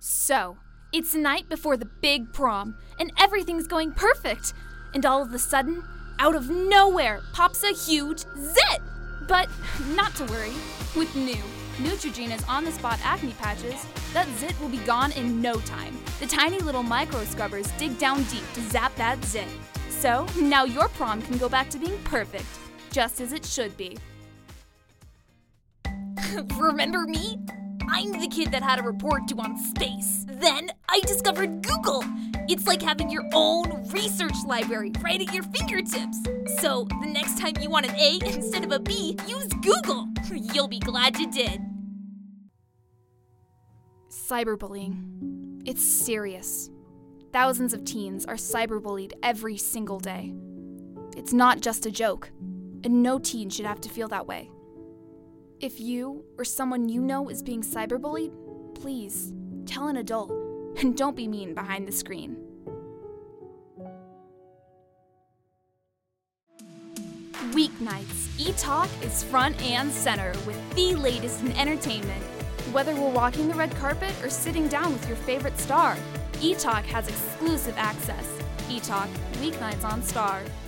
So, it's the night before the big prom, and everything's going perfect. And all of a sudden, out of nowhere, pops a huge zit! But not to worry. With new Neutrogena's on-the-spot acne patches, that zit will be gone in no time. The tiny little micro scrubbers dig down deep to zap that zit. So, now your prom can go back to being perfect, just as it should be. Remember me? I'm the kid that had a report due on space. Then I discovered Google. It's like having your own research library right at your fingertips. So the next time you want an A instead of a B, use Google. You'll be glad you did. Cyberbullying. It's serious. Thousands of teens are cyberbullied every single day. It's not just a joke, and no teen should have to feel that way. If you or someone you know is being cyberbullied, please tell an adult, and don't be mean behind the screen. Weeknights, eTalk is front and center with the latest in entertainment. Whether we're walking the red carpet or sitting down with your favorite star, eTalk has exclusive access. eTalk, weeknights on Star.